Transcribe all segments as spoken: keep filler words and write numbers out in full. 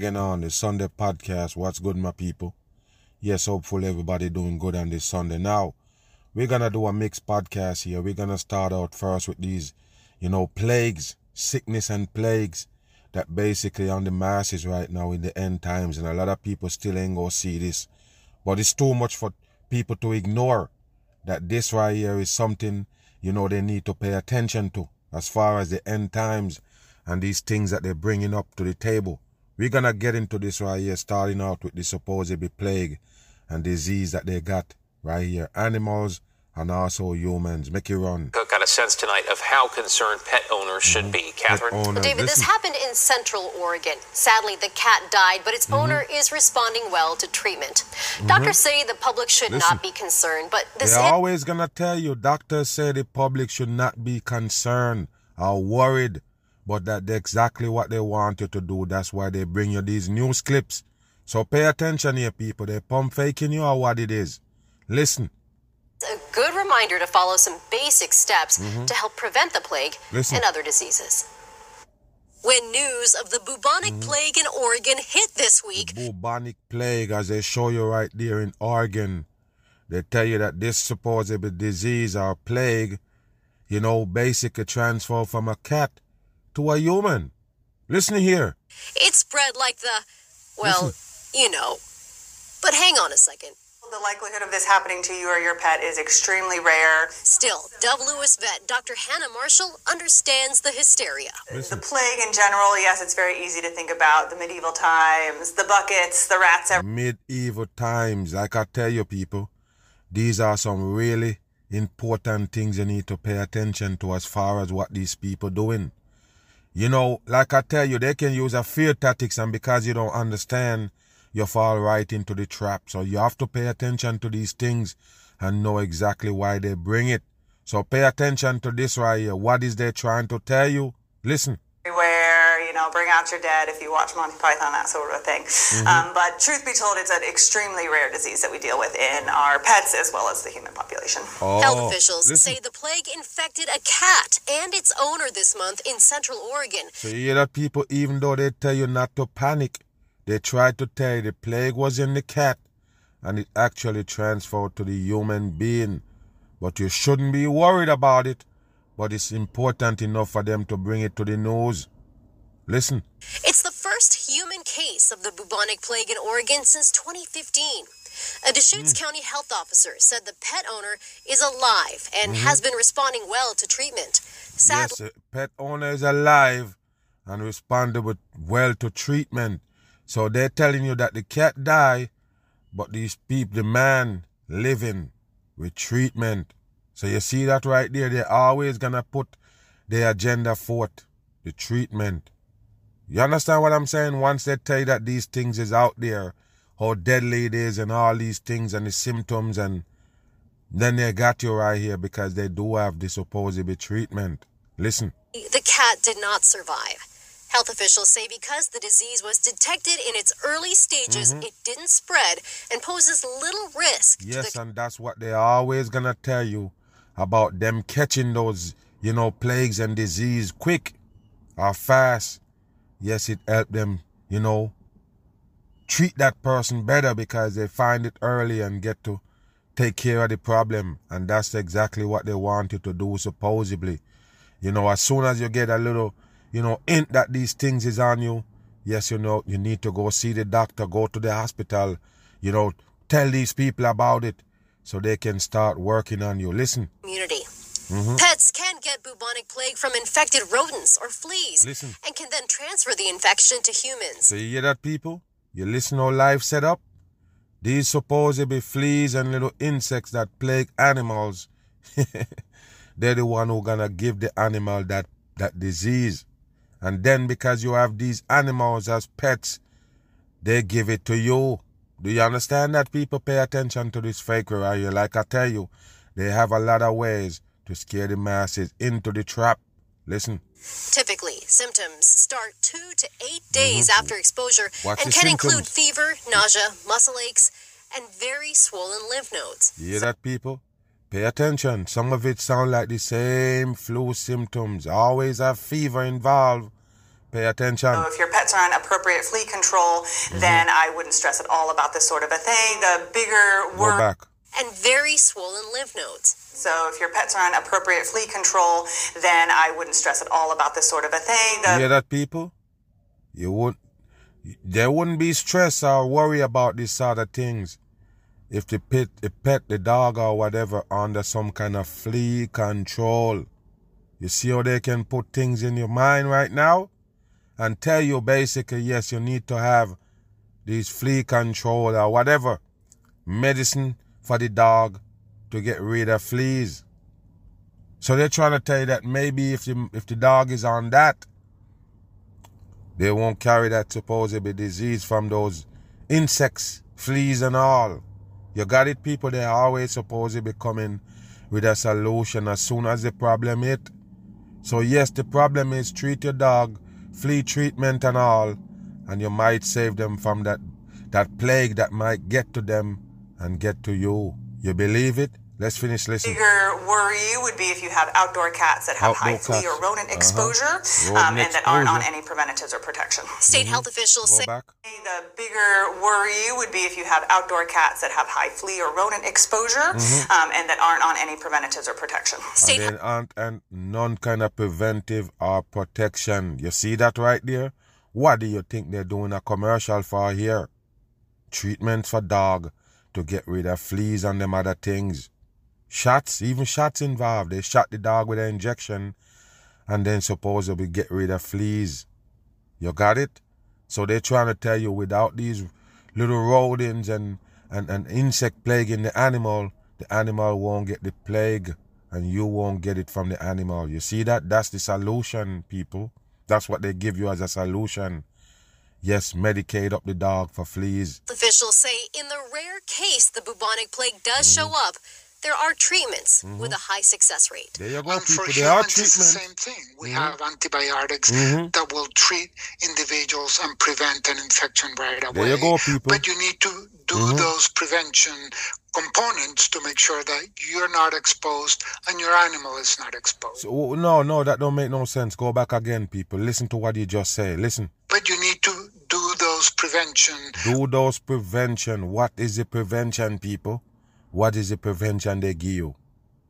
again on the Sunday podcast. What's good, my people? Yes, hopefully everybody doing good on this Sunday. Now, we're going to do a mixed podcast here. We're going to start out first with these, you know, plagues, sickness and plagues that basically on the masses right now in the end times. And a lot of people still ain't going to see this. But it's too much for people to ignore that this right here is something, you know, they need to pay attention to as far as the end times and these things that they're bringing up to the table. We're going to get into this right here, starting out with the supposed plague and disease that they got right here. Animals and also humans. Make it run. Got a sense tonight of how concerned pet owners should mm-hmm. be. Catherine? Well, David, this happened in Central Oregon. Sadly, the cat died, but its mm-hmm. owner is responding well to treatment. Mm-hmm. Doctors say the public should Listen, not be concerned, but this They're always going to tell you, doctors say the public should not be concerned or worried, but that's exactly what they want you to do. That's why they bring you these news clips. So pay attention here, people. They pump faking you or what it is. Listen. A good reminder to follow some basic steps mm-hmm. to help prevent the plague Listen. and other diseases. When news of the bubonic mm-hmm. plague in Oregon hit this week... The bubonic plague, as they show you right there in Oregon, they tell you that this supposed disease or plague, you know, basically transferred from a cat to a human. Listen here. It spread like the, well, Listen. you know. But hang on a second. The likelihood of this happening to you or your pet is extremely rare. Still, Dove Lewis vet Doctor Hannah Marshall understands the hysteria. Listen. The plague in general, yes, it's very easy to think about. The medieval times, the buckets, the rats. Every- medieval times, like I tell you people, these are some really important things you need to pay attention to as far as what these people doing. You know, like I tell you, they can use a fear tactics, and because you don't understand, you fall right into the trap. So you have to pay attention to these things and know exactly why they bring it. So pay attention to this right here. What is they trying to tell you? Listen. Everywhere, you know, bring out your dead if you watch Monty Python, that sort of thing. Mm-hmm. Um, but truth be told, it's an extremely rare disease that we deal with in our pets as well as the human population. Oh, Health officials listen. say the plague infected a cat and its owner this month in Central Oregon. So you hear that, people, even though they tell you not to panic, they tried to tell you the plague was in the cat and it actually transferred to the human being. But you shouldn't be worried about it. But it's important enough for them to bring it to the news. Listen. It's the first human case of the bubonic plague in Oregon since twenty fifteen. A Deschutes mm. County health officer said the pet owner is alive and mm-hmm. has been responding well to treatment. Sadly, yes, a pet owner is alive and responded with well to treatment. So they're telling you that the cat died, but these people, the man, living with treatment. So you see that right there? They're always going to put their agenda forth, the treatment. You understand what I'm saying? Once they tell you that these things is out there, how deadly it is and all these things and the symptoms, and then they got you right here because they do have the supposed treatment. Listen. The cat did not survive. Health officials say because the disease was detected in its early stages, mm-hmm. it didn't spread and poses little risk. Yes, to the... and that's what they're always going to tell you about them catching those, you know, plagues and disease quick or fast. Yes, it helped them, you know, treat that person better because they find it early and get to take care of the problem. And that's exactly what they want you to do, supposedly. You know, as soon as you get a little... you know, hint that these things is on you, yes, you know, you need to go see the doctor, go to the hospital, you know, tell these people about it so they can start working on you. Listen. Community. Mm-hmm. Pets can get bubonic plague from infected rodents or fleas. Listen. And can then transfer the infection to humans. So you hear that, people? You listen how life set up? These supposed to be fleas and little insects that plague animals, they're the one who gonna give the animal that, that disease. And then because you have these animals as pets, they give it to you. Do you understand that, people? Pay attention to this fakery right here. Like I tell you, they have a lot of ways to scare the masses into the trap. Listen. Typically, symptoms start two to eight days mm-hmm. after exposure What's and the can symptoms? include fever, nausea, muscle aches, and very swollen lymph nodes. You hear that, people? Pay attention. Some of it sound like the same flu symptoms. Always have fever involved. Pay attention. So if your pets are on appropriate flea control, mm-hmm. then I wouldn't stress at all about this sort of a thing. The bigger Go back. And very swollen lymph nodes. So if your pets are on appropriate flea control, then I wouldn't stress at all about this sort of a thing. The you hear that, people? You wouldn't. There wouldn't be stress or worry about these sort of things if the pet, the pet, the dog or whatever under some kind of flea control. You see how they can put things in your mind right now and tell you basically, yes, you need to have these flea control or whatever medicine for the dog to get rid of fleas. So they're trying to tell you that maybe if the, if the dog is on that, they won't carry that supposed disease from those insects, fleas and all. You got it, people? They're always supposed to be coming with a solution as soon as the problem hit. So yes, the problem is treat your dog, flea treatment and all, and you might save them from that, that plague that might get to them and get to you. You believe it? Let's finish listening. Bigger worry would be if you have outdoor cats that have Outdoor high flea cats. or rodent Uh-huh. exposure Rodent um, and that aren't on exposure. any preventatives or protection. State health officials Go say back. The bigger worry would be if you have outdoor cats that have high flea or rodent exposure um, and that aren't on any preventatives or protection. state And then aren't and none kind of preventive or protection. You see that right there? What do you think they're doing a commercial for here? Treatment for dog to get rid of fleas and them other things. Shots, even shots involved. They shot the dog with an injection and then supposedly get rid of fleas. You got it? So they're trying to tell you without these little rodents and, and, and insect plaguing the animal, the animal won't get the plague and you won't get it from the animal. You see that? That's the solution, people. That's what they give you as a solution. Yes, medicate up the dog for fleas. officials say in the rare case the bubonic plague does show up, there are treatments with a high success rate. There you go, And for people. There are humans, it's the treatments. same thing. We have antibiotics Mhm. that will treat individuals and prevent an infection right away. There you go, people. But you need to do those prevention components to make sure that you're not exposed and your animal is not exposed. So, no, no, that don't make no sense. Go back again, people. Listen to what you just said. Listen. But you need to do those prevention. Do those prevention. What is the prevention, people? What is the prevention they give you?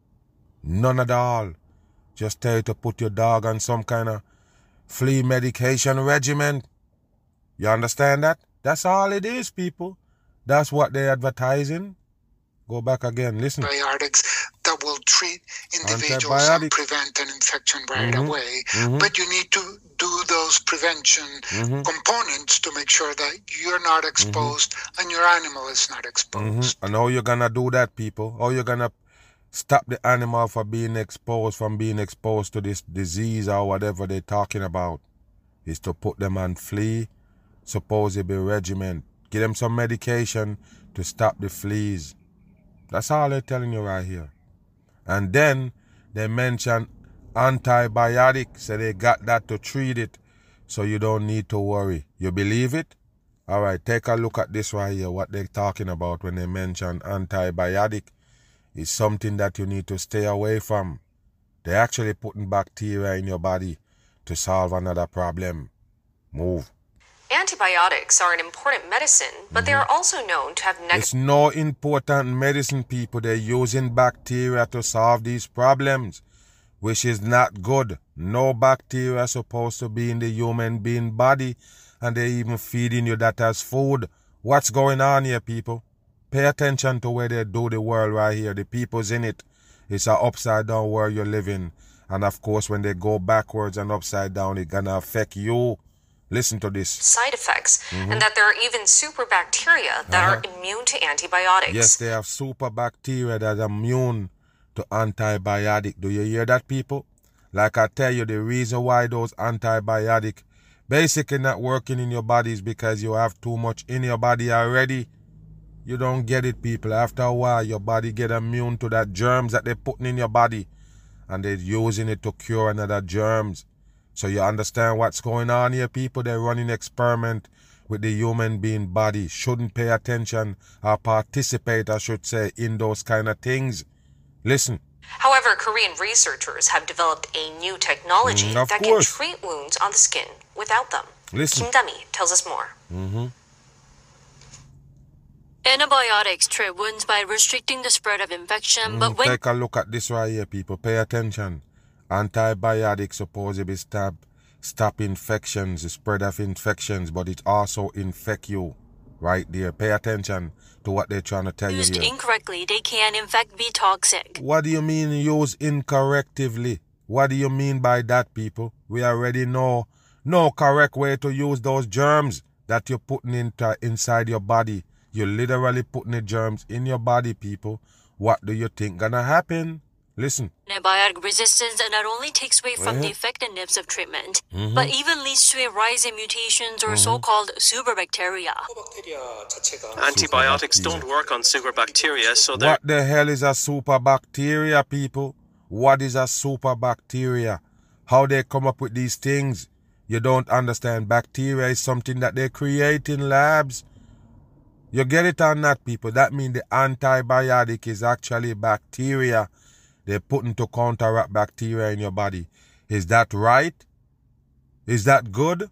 None at all. Just tell you to put your dog on some kind of flea medication regimen. You understand that? That's all it is, people. That's what they're advertising. Go back again. Listen. Antibiotics that will treat individuals Antibiotic. and prevent an infection right Mhm. away. Mhm. But you need to do those prevention Mhm. components to make sure that you're not exposed and your animal is not exposed. And how you gonna do that, people? How you gonna stop the animal from being exposed, from being exposed to this disease or whatever they're talking about? Is to put them on flea, supposedly regimen. Give them some medication to stop the fleas. That's all they're telling you right here. And then they mention antibiotics, so they got that to treat it, so you don't need to worry. You believe it? All right, take a look at this right here, what they're talking about when they mention antibiotic is something that you need to stay away from. They're actually putting bacteria in your body to solve another problem. Move. Antibiotics are an important medicine, but they are also known to have negative It's no important medicine, people. They're using bacteria to solve these problems, which is not good. No bacteria is supposed to be in the human being body, and they're even feeding you that as food. What's going on here, people? Pay attention to where they do the world right here. The people's in it. It's an upside down world you're living. And of course, when they go backwards and upside down, it's gonna affect you. Listen to this. side effects, and that there are even super bacteria that are immune to antibiotics. Yes, they have super bacteria that are immune to antibiotic. Do you hear that, people? Like I tell you, the reason why those antibiotic basically not working in your body is because you have too much in your body already. You don't get it, people. After a while, your body get immune to that germs that they're putting in your body, and they're using it to cure another germs. So you understand what's going on here, people? They're running experiment with the human being body. Shouldn't pay attention or participate, I should say, in those kind of things. Listen. However, Korean researchers have developed a new technology Mm, of that course. can treat wounds on the skin without them. Listen. Kim Dami tells us more. Mm-hmm. Antibiotics treat wounds by restricting the spread of infection, Mm, but when take a look at this right here, people. Pay attention. Antibiotics supposedly stop stop infections, the spread of infections, but it also infect you. Right there. Pay attention to what they're trying to tell you used here. incorrectly, they can in fact be toxic. What do you mean use incorrectively? What do you mean by that, people? We already know no correct way to use those germs that you're putting into inside your body. You're literally putting the germs in your body, people. What do you think gonna happen? Listen. Antibiotic resistance not only takes away from Yeah. the effectiveness of treatment, Mhm. but even leads to a rise in mutations or Mhm. so-called superbacteria. Antibiotics don't work on superbacteria, so they're What the hell is a superbacteria, people? What is a superbacteria? How they come up with these things? You don't understand. Bacteria is something that they create in labs. You get it or not, people? That means the antibiotic is actually bacteria they're putting to counteract bacteria in your body. Is that right? Is that good?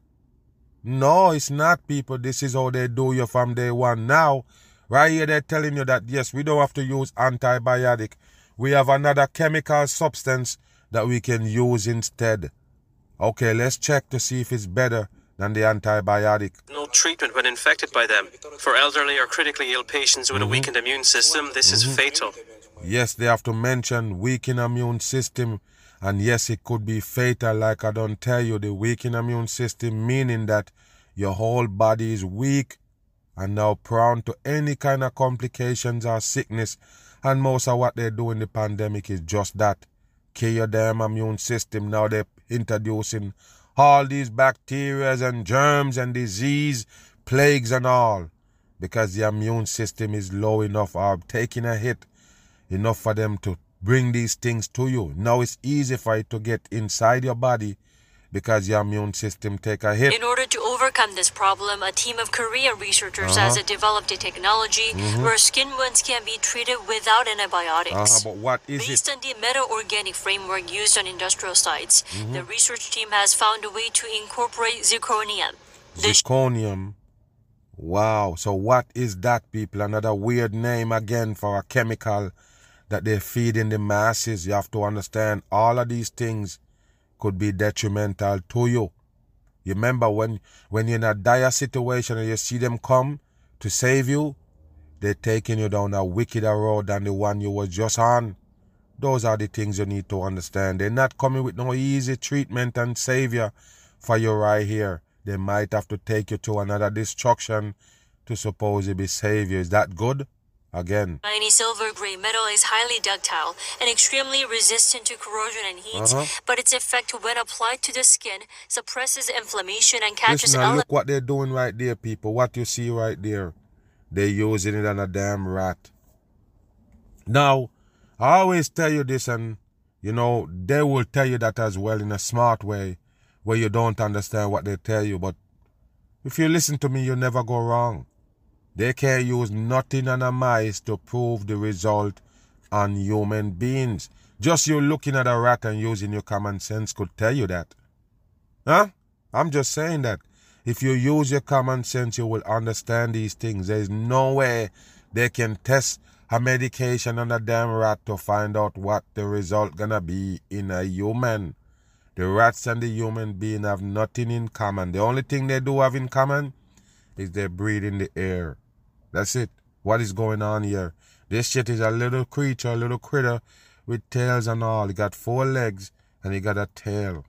No, it's not, people. This is how they do you from day one. Now, right here, they're telling you that, yes, we don't have to use antibiotic. We have another chemical substance that we can use instead. Okay, let's check to see if it's better than the antibiotic. no treatment when infected by them. For elderly or critically ill patients with a weakened immune system, this is fatal. Yes, they have to mention weakened immune system. And yes, it could be fatal, like I don't tell you. The weakened immune system meaning that your whole body is weak and now prone to any kind of complications or sickness. And most of what they do in the pandemic is just that. Kill your damn immune system. Now they're introducing all these bacteria and germs and disease, plagues and all. Because the immune system is low enough or taking a hit enough for them to bring these things to you. Now it's easy for it to get inside your body because your immune system take a hit. In order to overcome this problem, a team of Korean researchers Uh-huh. has developed a technology Mhm. where skin wounds can be treated without antibiotics. Uh-huh, but what is Based it? on the meta-organic framework used on industrial sites, Mhm. the research team has found a way to incorporate zirconium. The Zirconium. Wow. So what is that, people? Another weird name again for a chemical that they feed in the masses. You have to understand all of these things could be detrimental to you. You remember when, when you're in a dire situation and you see them come to save you, they're taking you down a wickeder road than the one you were just on. Those are the things you need to understand. They're not coming with no easy treatment and savior for you right here. They might have to take you to another destruction to supposedly save you. Is that good? Again. shiny silver gray metal is highly ductile and extremely resistant to corrosion and heat, Uh-huh. but its effect when applied to the skin suppresses inflammation and catches Listen, now ele- look what they're doing right there, people. What you see right there. They're using it on a damn rat. Now, I always tell you this, and, you know, they will tell you that as well in a smart way, where you don't understand what they tell you. But if you listen to me, you'll never go wrong. They can't use nothing on a mice to prove the result on human beings. Just you looking at a rat and using your common sense could tell you that. Huh? I'm just saying that. If you use your common sense, you will understand these things. There's no way they can test a medication on a damn rat to find out what the result gonna be in a human. The rats and the human being have nothing in common. The only thing they do have in common is they breathe in the air. That's it. What is going on here? This shit is a little creature, a little critter with tails and all. He got four legs and he got a tail.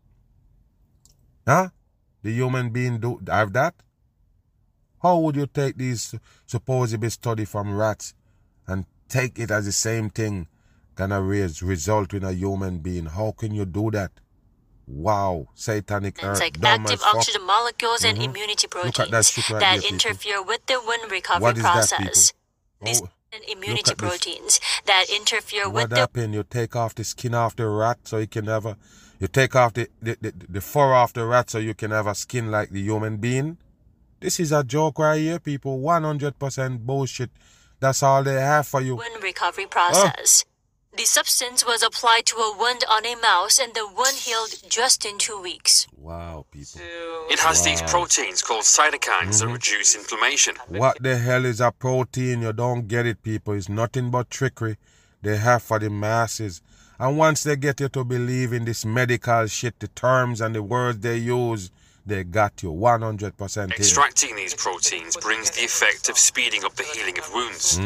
Huh? The human being do have that? How would you take these supposedly study from rats and take it as the same thing gonna raise result in a human being? How can you do that? Wow, satanic earth, like dumb active as fuck. oxygen molecules and Mhm. immunity Look at proteins that shit right that there, people. interfere with the wound recovery What is that, process. people? These Oh, and look immunity at this. proteins that interfere with What the happened? You take off the skin off the rat so you can have a, you take off the, the, the, the fur off the rat so you can have a skin like the human being? This is a joke right here, people. one hundred percent bullshit. That's all they have for you. wound recovery process. The substance was applied to a wound on a mouse and the wound healed just in two weeks. Wow, people. It has Wow. these proteins called cytokines that reduce inflammation. What the hell is a protein? You don't get it, people. It's nothing but trickery they have for the masses. And once they get you to believe in this medical shit, the terms and the words they use, they got you one hundred percent in. Extracting these proteins brings the effect of speeding up the healing of wounds.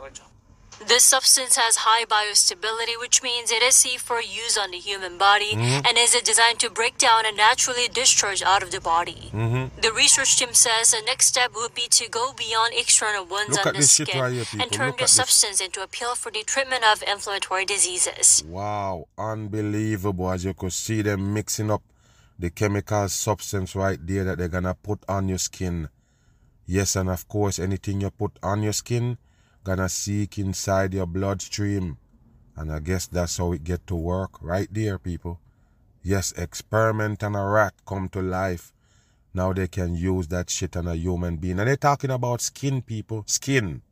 This substance has high biostability, which means it is safe for use on the human body Mm-hmm. and is designed to break down and naturally discharge out of the body. Mm-hmm. The research team says the next step would be to go beyond external wounds Look on at the this shit skin right here, people. and turn Look the at this. substance into a pill for the treatment of inflammatory diseases. Wow, unbelievable. As you could see them mixing up the chemical substance right there that they're gonna put on your skin. Yes, and of course, anything you put on your skin gonna seek inside your bloodstream. And I guess that's how it get to work right there, people. Yes, experiment on a rat come to life. Now they can use that shit on a human being. And they're talking about skin, people. Skin.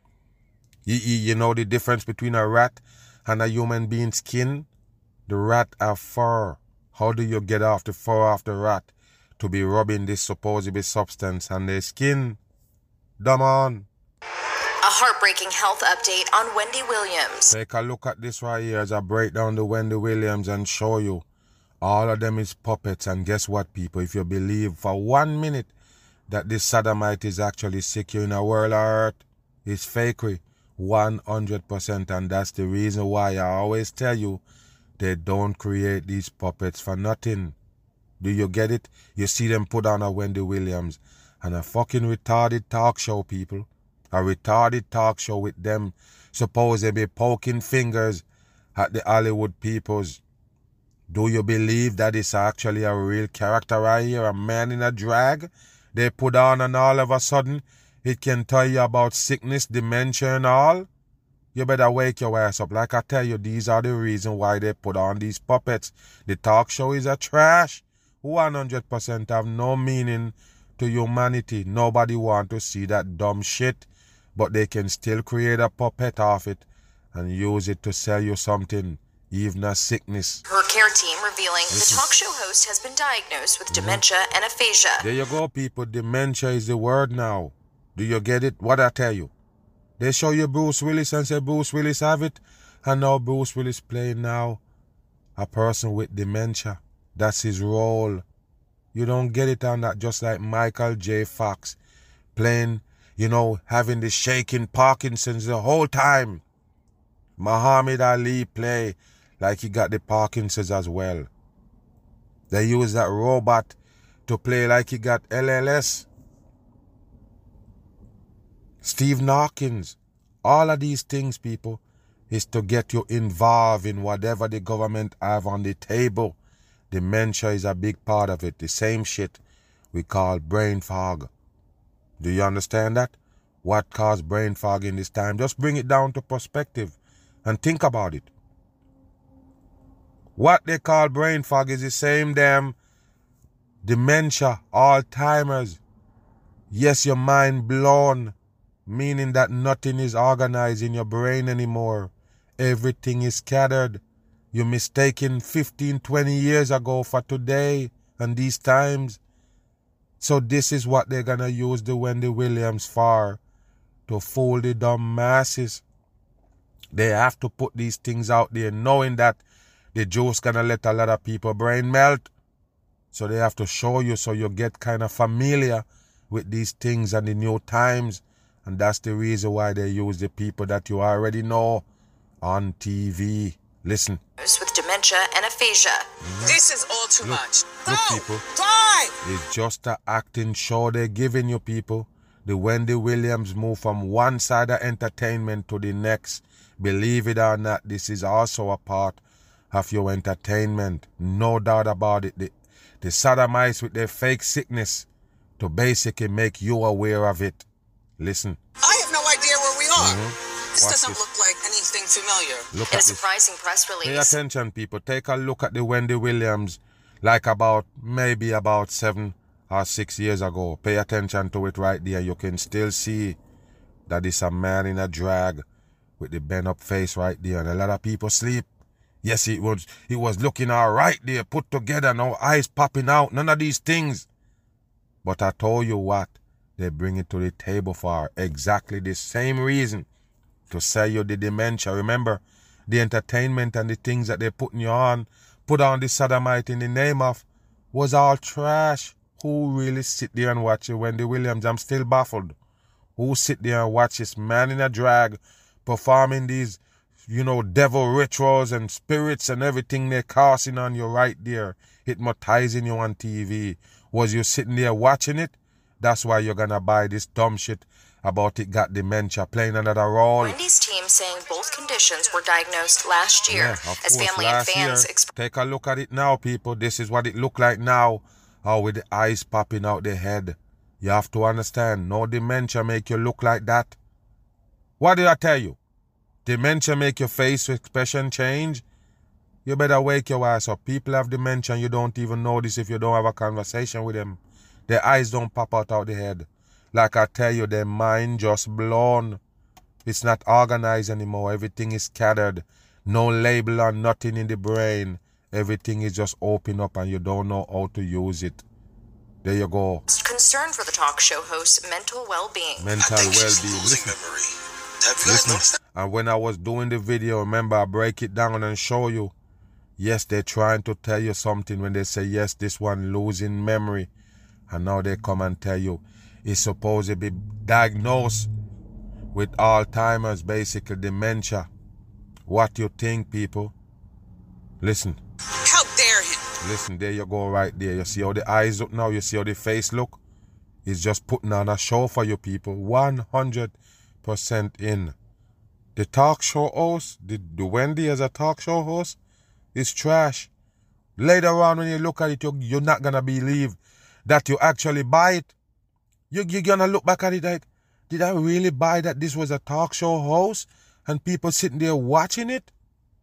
You, you, you know the difference between a rat and a human being's skin? The rat have fur. How do you get off the fur off the rat to be rubbing this supposed substance on their skin? Dumb on. A heartbreaking health update on Wendy Williams. Take a look at this right here as I break down the Wendy Williams and show you. All of them is puppets. And guess what, people? If you believe for one minute that this sodomite is actually sick, you're in a world of hurt. It's fakery. one hundred percent. And that's the reason why I always tell you they don't create these puppets for nothing. Do you get it? You see them put on a Wendy Williams and a fucking retarded talk show, people. A retarded talk show with them suppose they be poking fingers at the Hollywood peoples. Do you believe that it's actually a real character right here, a man in a drag they put on, and all of a sudden it can tell you about sickness, dementia and all? You better wake your ass up. Like I tell you, these are the reason why they put on these puppets. The talk show is a trash. one hundred percent have no meaning to humanity. Nobody want to see that dumb shit. But they can still create a puppet off it and use it to sell you something, even a sickness. Her care team revealing Listen. the talk show host has been diagnosed with dementia and aphasia. There you go, people. Dementia is the word now. Do you get it? What I tell you? They show you Bruce Willis and say Bruce Willis have it. And now Bruce Willis playing now a person with dementia. That's his role. You don't get it on that, just like Michael J. Fox playing, you know, having the shaking Parkinson's the whole time. Muhammad Ali play like he got the Parkinson's as well. They use that robot to play like he got L L S. Steve Hawkins. All of these things, people, is to get you involved in whatever the government have on the table. Dementia is a big part of it. The same shit we call brain fog. Do you understand that? What caused brain fog in this time? Just bring it down to perspective and think about it. What they call brain fog is the same damn dementia, Alzheimer's. Yes, your mind blown, meaning that nothing is organized in your brain anymore. Everything is scattered. You're mistaken fifteen, twenty years ago for today and these times. So this is what they're gonna use the Wendy Williams for, to fool the dumb masses. They have to put these things out there knowing that the juice gonna let a lot of people brain melt. So they have to show you so you get kind of familiar with these things and the new times. And that's the reason why they use the people that you already know on T V. Listen. With dementia and aphasia. Mm-hmm. This is all too Look, much. look, Go! people. Drive! It's just an acting show they're giving you, people. The Wendy Williams move from one side of entertainment to the next. Believe it or not, this is also a part of your entertainment. No doubt about it. The, the sodomites with their fake sickness to basically make you aware of it. Listen. I have no idea where we are. Mm-hmm. This Watch doesn't this. look like anything familiar. Look In a at this. surprising press Pay release. attention, people. Take a look at the Wendy Williams like about, maybe about seven or six years ago. Pay attention to it right there. You can still see that it's a man in a drag with the bent up face right there, and a lot of people sleep. Yes, it was it was looking all right there, put together, no eyes popping out, none of these things. But I told you what, they bring it to the table for exactly the same reason, to sell you the dementia. Remember, the entertainment and the things that they putting you on, put on the sodomite in the name of, was all trash. Who really sit there and watch it? Wendy Williams, I'm still baffled. Who sit there and watch this man in a drag performing these, you know, devil rituals and spirits and everything they're casting on you right there, hypnotizing you on T V? Was you sitting there watching it? That's why you're gonna buy this dumb shit about it got dementia, playing another role. Wendy's team saying both conditions were diagnosed last year, yeah, as course, family and fans exp- Take a look at it now, people. This is what it look like now. How with the eyes popping out the head. You have to understand, no dementia make you look like that. What did I tell you? Dementia make your face expression change? You better wake your ass up. People have dementia and you don't even notice if you don't have a conversation with them. Their eyes don't pop out of the head. Like I tell you, their mind just blown. It's not organized anymore. Everything is scattered. No label or nothing in the brain. Everything is just open up and you don't know how to use it. There you go. Concern for the talk show host's mental well-being. Mental well-being. Listen. Listen. And when I was doing the video, remember I break it down and show you. Yes, they're trying to tell you something when they say, yes, this one losing memory. And now they come and tell you it's supposed to be diagnosed with Alzheimer's, basically dementia. What you think, people? Listen. How dare him? Listen, there you go right there. You see how the eyes look now? You see how the face look? It's just putting on a show for you people. one hundred percent in. The talk show host, the, the Wendy as a talk show host, is trash. Later on when you look at it, you're, you're not going to believe that you actually buy it. You, you're going to look back at it like, did I really buy that this was a talk show host and people sitting there watching it?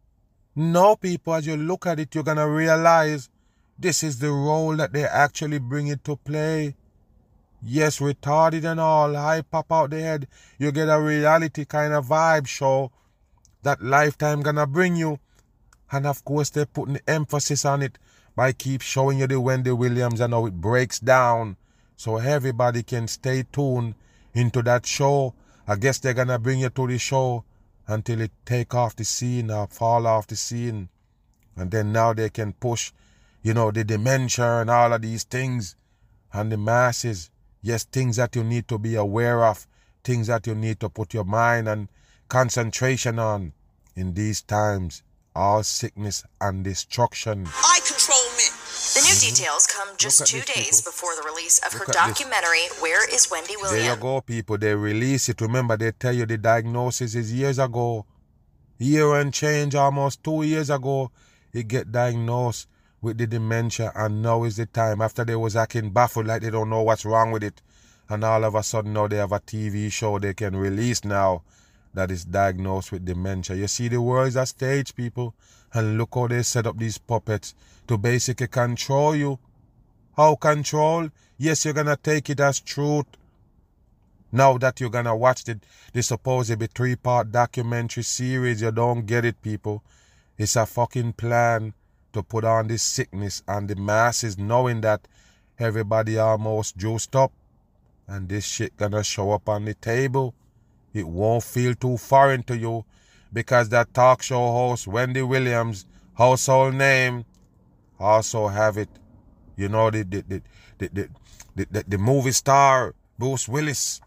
No, people, as you look at it, you're going to realize this is the role that they actually bring it to play. Yes, retarded and all, high pop out the head. You get a reality kind of vibe show that Lifetime gonna bring you. And of course, they're putting the emphasis on it by keep showing you the Wendy Williams and how it breaks down. So everybody can stay tuned into that show. I guess they're gonna bring you to the show until it take off the scene or fall off the scene. And then now they can push, you know, the dementia and all of these things and the masses. Yes, things that you need to be aware of, things that you need to put your mind and concentration on in these times. All sickness and destruction. I control me. The new details come just two days people. before the release of Look her documentary, this. Where is Wendy Williams? There you go, people. They release it. Remember, they tell you the diagnosis is years ago. Year and change, almost two years ago, it get diagnosed with the dementia, and now is the time. After they was acting baffled like they don't know what's wrong with it, and all of a sudden now they have a T V show they can release now that is diagnosed with dementia. You see, the world is a stage, people, and look how they set up these puppets to basically control you. How control? Yes, you're gonna take it as truth. Now that you're gonna watch the, the supposedly three-part documentary series, you don't get it, people. It's a fucking plan to put on this sickness and the masses, knowing that everybody almost juiced up and this shit gonna show up on the table. It won't feel too foreign to you because that talk show host Wendy Williams, household name, also have it. You know, the the the the, the, the, the, the movie star Bruce Willis.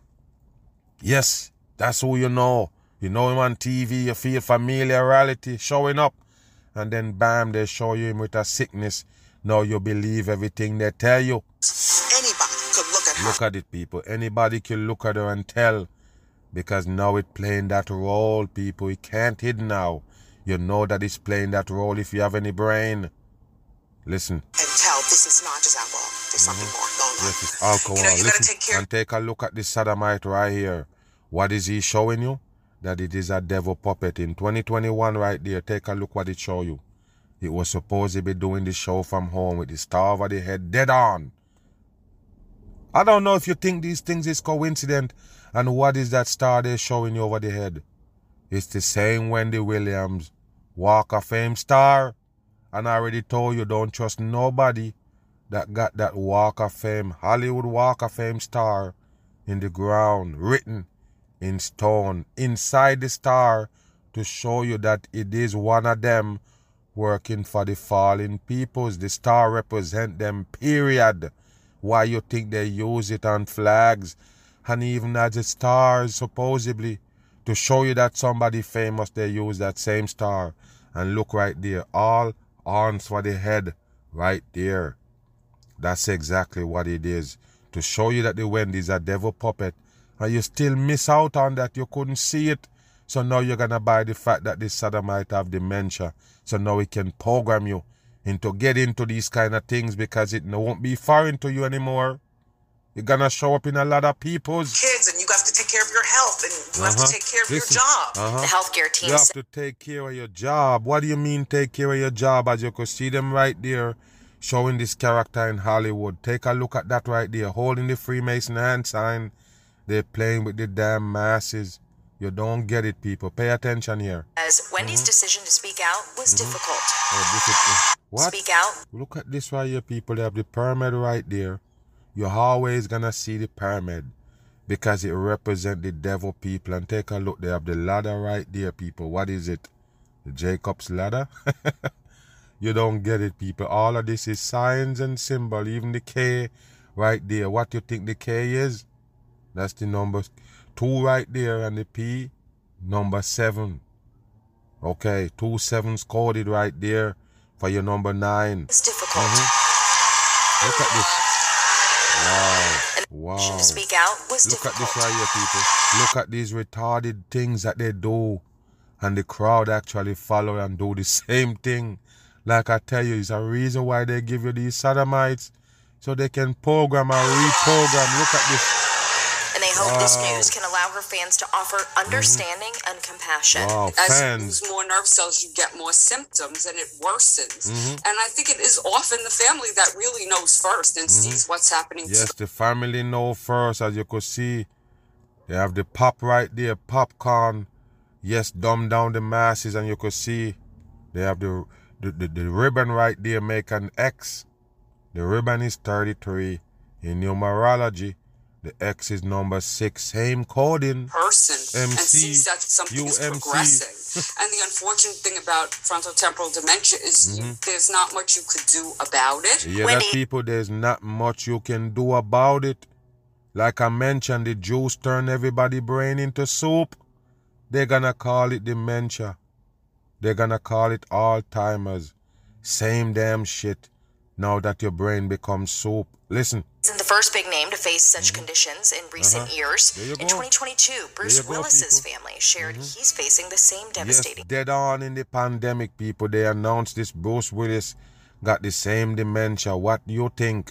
Yes, that's who you know. You know him on T V, you feel familiarity showing up. And then bam, they show you him with a sickness. Now you believe everything they tell you. Anybody could look at her. Look at it, people. Anybody can look at her and tell. Because now it's playing that role, people. It can't hide now. You know that it's playing that role if you have any brain. Listen. And tell this is not just alcohol. There's something mm-hmm. more going on. Yes, it's alcohol. You know, you Listen, take care- and take a look at this sodomite right here. What is he showing you? That it is a devil puppet. In twenty twenty-one right there, take a look what it show you. It was supposed to be doing the show from home with the star over the head dead on. I don't know if you think these things is coincident and what is that star they're showing you over the head. It's the same Wendy Williams, Walk of Fame star. And I already told you, don't trust nobody that got that Walk of Fame, Hollywood Walk of Fame star in the ground, written in stone, inside the star, to show you that it is one of them working for the fallen peoples. The star represent them, period. Why you think they use it on flags and even as the stars, supposedly, to show you that somebody famous, they use that same star. And look right there, all horns for the head, right there. That's exactly what it is. To show you that the Wendy's a devil puppet, and you still miss out on that. You couldn't see it. So now you're going to buy the fact that this sodomite have dementia. So now it can program you into get into these kind of things because it won't be foreign to you anymore. You're going to show up in a lot of people's kids, and you have to take care of your health, and you uh-huh. have to take care of Listen, your job. uh-huh. The healthcare team You have to take care of your job. What do you mean take care of your job? As you could see them right there showing this character in Hollywood. Take a look at that right there, holding the Freemason hand sign. They're playing with the damn masses. You don't get it, people. Pay attention here. As Wendy's mm-hmm. decision to speak out was mm-hmm. difficult. Oh, difficult. What? Speak out. Look at this right here, people. They have the pyramid right there. You're always going to see the pyramid because it represents the devil people. And take a look. They have the ladder right there, people. What is it? The Jacob's ladder? You don't get it, people. All of this is signs and symbol. Even the K right there. What do you think the K is? That's the number two right there, and the P, number seven. Okay, two sevens coded right there for your number nine. It's difficult. Mm-hmm. Look at this. Wow. Wow. To speak out was Look difficult. at this right here, people. Look at these retarded things that they do. And the crowd actually follow and do the same thing. Like I tell you, it's a reason why they give you these sodomites. So they can program and reprogram. Look at this. And they hope wow. this news can allow her fans to offer understanding mm-hmm. and compassion. Wow, As fans. you lose more nerve cells, you get more symptoms, and it worsens. Mm-hmm. And I think it is often the family that really knows first and mm-hmm. sees what's happening. Yes, the family know first. As you could see, they have the pop right there, popcorn. Yes, dumb down the masses, and you could see they have the the, the, the ribbon right there, make an X. The ribbon is thirty-three. In numerology, the X is number six. Same coding. Person M C, and sees that something U M C. is progressing. And the unfortunate thing about frontotemporal dementia is mm-hmm. you, there's not much you could do about it. Yeah, when that it, people, there's not much you can do about it. Like I mentioned, the juice turn everybody brain into soup. They're gonna call it dementia. They're gonna call it Alzheimer's. Same damn shit. Now that your brain becomes soup. Listen. Isn't the first big name to face such mm-hmm. conditions in recent uh-huh. years. In go. twenty twenty-two, Bruce Willis's go, family shared mm-hmm. he's facing the same devastating. Yes, dead on in the pandemic, people. They announced this Bruce Willis got the same dementia. What do you think?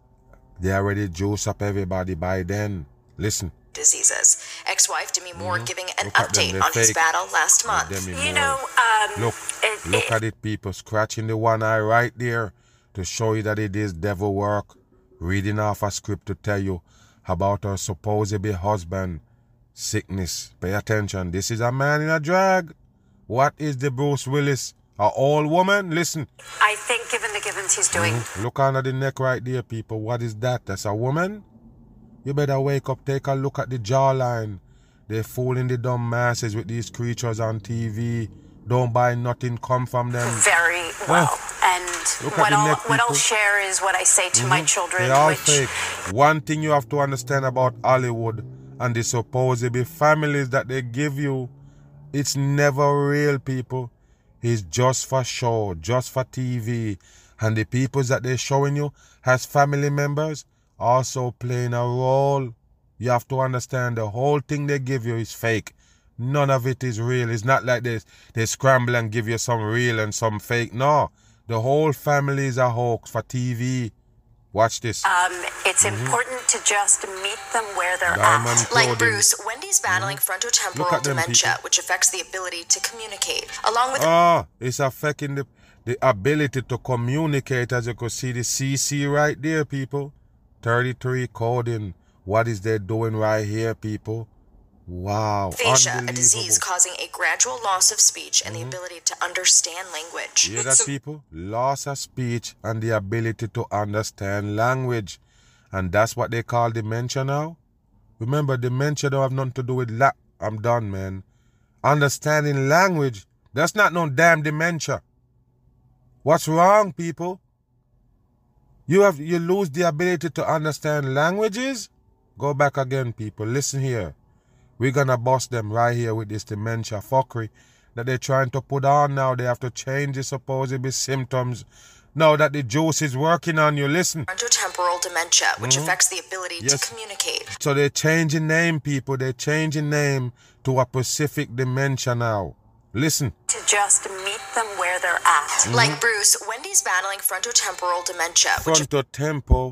They already juice up everybody by then. Listen. Diseases. Ex-wife Demi Moore mm-hmm. giving an look update on his battle last month. Demi you Moore. know, um, look, it, look it, at it, people. Scratching the one eye right there to show you that it is devil work. Reading off a script to tell you about her supposed husband sickness. Pay attention. This is a man in a drag. What is the Bruce Willis? An old woman? Listen. I think given the givens he's doing. Mm-hmm. Look under the neck right there, people. What is that? That's a woman? You better wake up. Take a look at the jawline. They're fooling the dumb masses with these creatures on T V. Don't buy nothing come from them. Very well. Huh? And what I'll, what I'll share is what I say to mm-hmm. my children. They all which... fake. One thing you have to understand about Hollywood and the supposed families that they give you, it's never real, people. It's just for show, just for T V. And the people that they're showing you as family members also playing a role. You have to understand the whole thing they give you is fake. None of it is real. It's not like they, they scramble and give you some real and some fake. No. The whole family is a hoax for T V. Watch this. Um, it's mm-hmm. important to just meet them where they're Diamond at. clothing. Like Bruce, Wendy's battling mm-hmm. frontotemporal dementia, which affects the ability to communicate. Along with... Ah, it's affecting the, the ability to communicate. As you can see, the C C right there, people. thirty-three coding. What is they doing right here, people? Wow. Aphasia, a disease causing a gradual loss of speech and mm-hmm. the ability to understand language. You hear that, people? Loss of speech and the ability to understand language. And that's what they call dementia now. Remember, dementia don't have nothing to do with la- I'm done, man. Understanding language, that's not no damn dementia. What's wrong, people? You have you lose the ability to understand languages? Go back again, people. Listen here. We're gonna bust them right here with this dementia fuckery that they're trying to put on now. They have to change the supposed symptoms now that the juice is working on you. Listen. Frontotemporal dementia, which mm-hmm. affects the ability yes. to communicate. So they're changing name, people. They're changing name to a specific dementia now. Listen. To just meet them where they're at. Mm-hmm. Like Bruce, Wendy's battling frontotemporal dementia. Frontotemporal?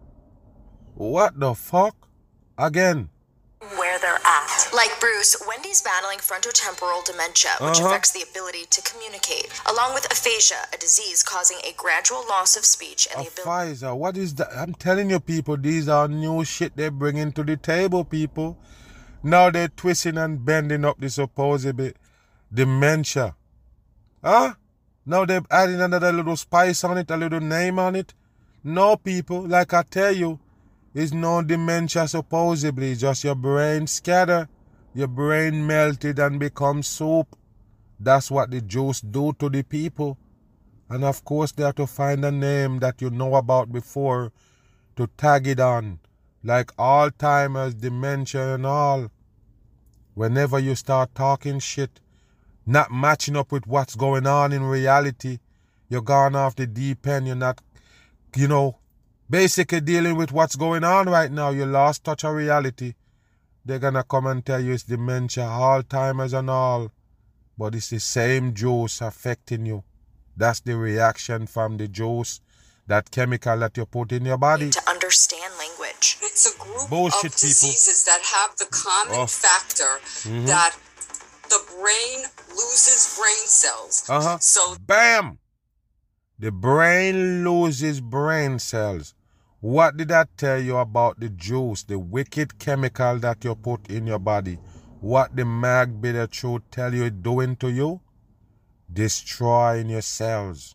What the fuck? Again. Where they're at. Like Bruce, Wendy's battling frontotemporal dementia, which uh-huh. affects the ability to communicate, along with aphasia, a disease causing a gradual loss of speech and the ability. Aphasia, what is that? I'm telling you, people, these are new shit they're bringing to the table, people. Now they're twisting and bending up the supposed dementia. Huh? Now they're adding another little spice on it, a little name on it. No, people, like I tell you, it's no dementia supposedly, just your brain scatter, your brain melted and become soup. That's what the juice do to the people. And of course they have to find a name that you know about before to tag it on. Like Alzheimer's, dementia and all. Whenever you start talking shit, not matching up with what's going on in reality, you're gone off the deep end, you're not, you know, basically dealing with what's going on right now. You lost touch of reality. They're gonna come and tell you it's dementia, Alzheimer's and all. But it's the same juice affecting you. That's the reaction from the juice, that chemical that you put in your body. To understand language. It's a group Bullshit, of diseases people. that have the common oh. factor mm-hmm. that the brain loses brain cells. Uh-huh. So bam! The brain loses brain cells. What did I tell you about the juice, the wicked chemical that you put in your body? What the mag bitter truth tell you it doing to you? Destroying your cells.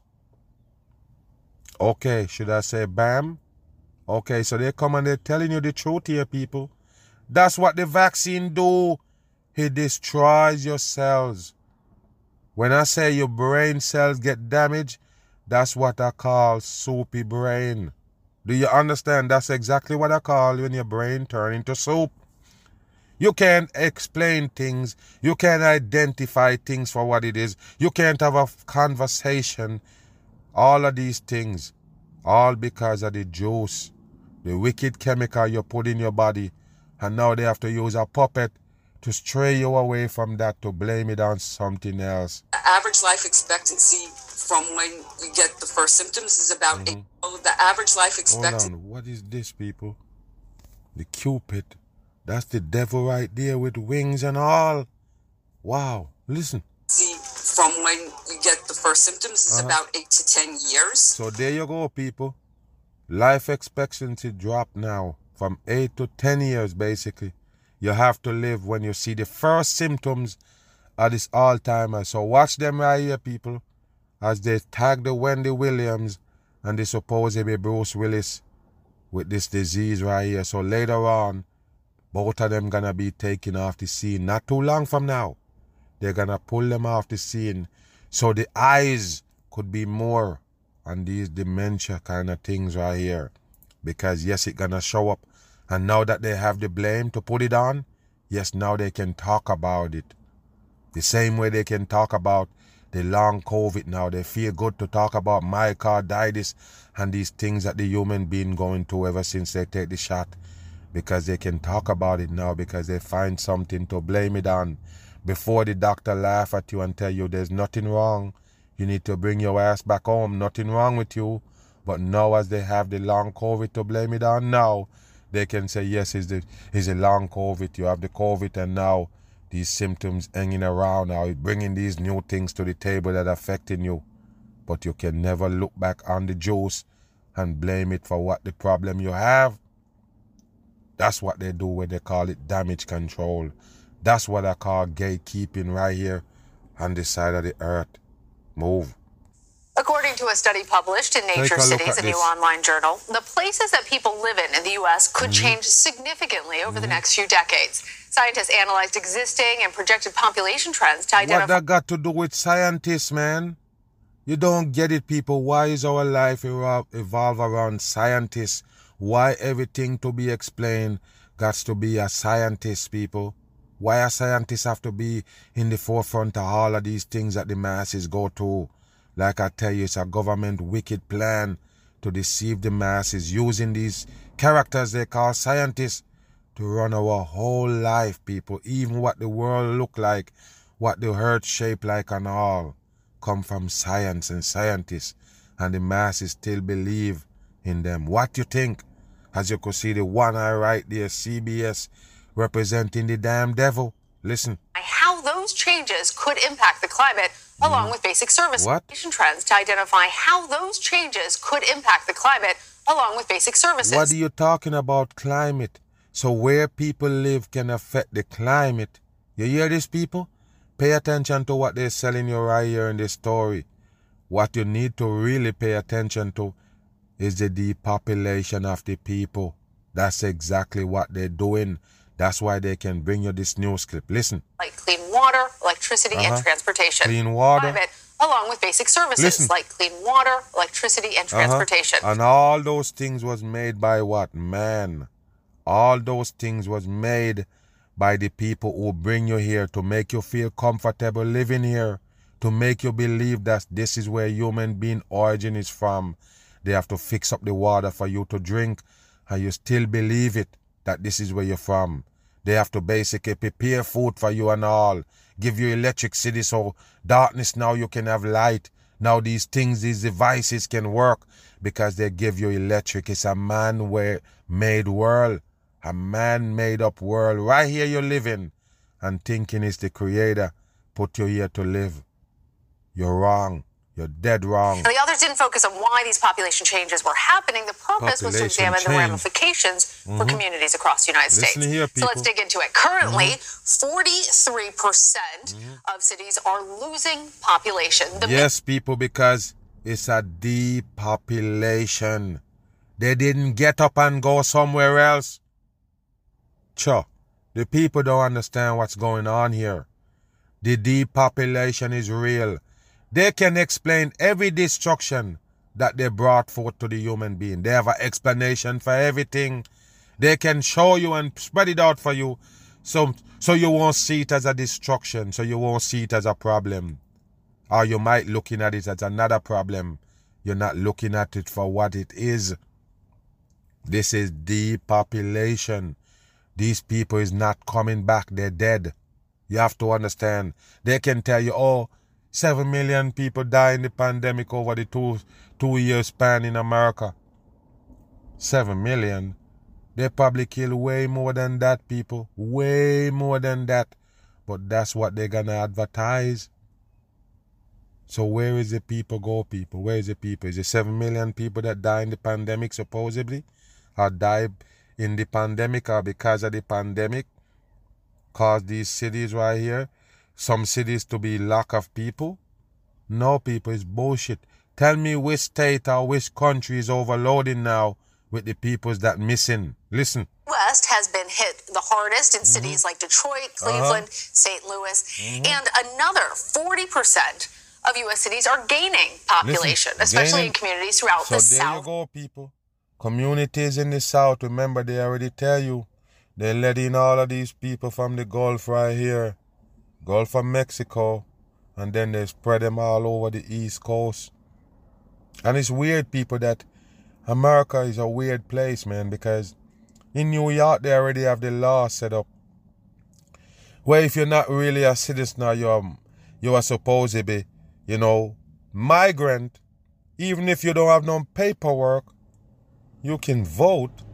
Okay, should I say bam? Okay, so they come and they're telling you the truth here, people. That's what the vaccine do. It destroys your cells. When I say your brain cells get damaged, that's what I call soupy brain. Do you understand? That's exactly what I call when your brain turns into soup. You can't explain things. You can't identify things for what it is. You can't have a conversation. All of these things, all because of the juice, the wicked chemical you put in your body. And now they have to use a puppet to stray you away from that, to blame it on something else. Average life expectancy from when you get the first symptoms is about mm-hmm. eight. The average life expectancy. Hold on. What is this, people? The Cupid. That's the devil right there with wings and all. Wow. Listen. See, from when you get the first symptoms is uh-huh. about eight to ten years. So there you go, people. Life expectancy drop now from eight to ten years, basically. You have to live when you see the first symptoms of this Alzheimer's. So watch them right here, people, as they tag the Wendy Williams and the supposedly Bruce Willis with this disease right here. So later on, both of them gonna be taken off the scene. Not too long from now, they're gonna pull them off the scene. So the eyes could be more on these dementia kind of things right here. Because yes, it's gonna show up. And now that they have the blame to put it on, yes, now they can talk about it. The same way they can talk about the long COVID now. They feel good to talk about myocarditis and these things that the human being going through ever since they take the shot. Because they can talk about it now because they find something to blame it on. Before the doctor laugh at you and tell you there's nothing wrong. You need to bring your ass back home. Nothing wrong with you. But now as they have the long COVID to blame it on now, they can say, yes, it's, the, it's a long COVID. You have the COVID and now these symptoms hanging around now, bringing these new things to the table that are affecting you. But you can never look back on the juice and blame it for what the problem you have. That's what they do when they call it damage control. That's what I call gatekeeping right here on this side of the earth. Move. According to a study published in Nature Cities, a new online journal, the places that people live in in the U S could mm-hmm. change significantly over mm-hmm. the next few decades. Scientists analyzed existing and projected population trends to identify... What that got to do with scientists, man? You don't get it, people. Why is our life evolve around scientists? Why everything to be explained got to be a scientist, people? Why a scientist have to be in the forefront of all of these things that the masses go to? Like I tell you, it's a government wicked plan to deceive the masses using these characters they call scientists to run our whole life, people. Even what the world look like, what the earth shape like and all, come from science and scientists. And the masses still believe in them. What you think? As you could see the one eye right there, C B S representing the damn devil. Listen. How those changes could impact the climate, along with basic service trends to identify how those changes could impact the climate, along with basic services. What are you talking about, climate? So where people live can affect the climate. You hear this, people? Pay attention to what they're selling you right here in this story. What you need to really pay attention to is the depopulation of the people. That's exactly what they're doing. That's why they can bring you this news clip. Listen. Like clean water, electricity, uh-huh. and transportation. Clean water. Climate, along with basic services Listen. like clean water, electricity, and transportation. Uh-huh. And all those things was made by what? Man. All those things was made by the people who bring you here to make you feel comfortable living here, to make you believe that this is where human being origin is from. They have to fix up the water for you to drink, and you still believe it, that this is where you're from. They have to basically prepare food for you and all, give you electricity so darkness now you can have light. Now these things, these devices can work because they give you electric. It's a man-made world, a man-made up world. Right here you're living and thinking it's the creator put you here to live. You're wrong. You're dead wrong. And the others didn't focus on why these population changes were happening. The purpose population was to examine change. the ramifications mm-hmm. for communities across the United Listen States. Here, so let's dig into it. Currently, mm-hmm. forty-three percent mm-hmm. of cities are losing population. The yes, people, because it's a depopulation. They didn't get up and go somewhere else. Sure, the people don't understand what's going on here. The depopulation is real. They can explain every destruction that they brought forth to the human being. They have an explanation for everything. They can show you and spread it out for you so, so you won't see it as a destruction, so you won't see it as a problem. Or you might looking at it as another problem. You're not looking at it for what it is. This is depopulation. These people is not coming back. They're dead. You have to understand. They can tell you, oh, Seven million people die in the pandemic over the two two year span in America. Seven million. They probably kill way more than that, people. Way more than that. But that's what they're gonna advertise. So where is the people go, people? Where is the people? Is it seven million people that die in the pandemic supposedly? Or die in the pandemic or because of the pandemic? Cause these cities right here, some cities to be lack of people? No, people, it's bullshit. Tell me which state or which country is overloading now with the peoples that missing. Listen. West has been hit the hardest in mm-hmm. cities like Detroit, Cleveland, uh-huh. Saint Louis, mm-hmm. and another forty percent of U S cities are gaining population, Listen, especially gaining. in communities throughout so the there South. You go, people. Communities in the South, remember they already tell you, they're letting all of these people from the Gulf right here, Gulf of Mexico, and then they spread them all over the East Coast. And it's weird, people, that America is a weird place, man, because in New York they already have the law set up where if you're not really a citizen or you're, you are supposed to be, you know, migrant, even if you don't have no paperwork, you can vote.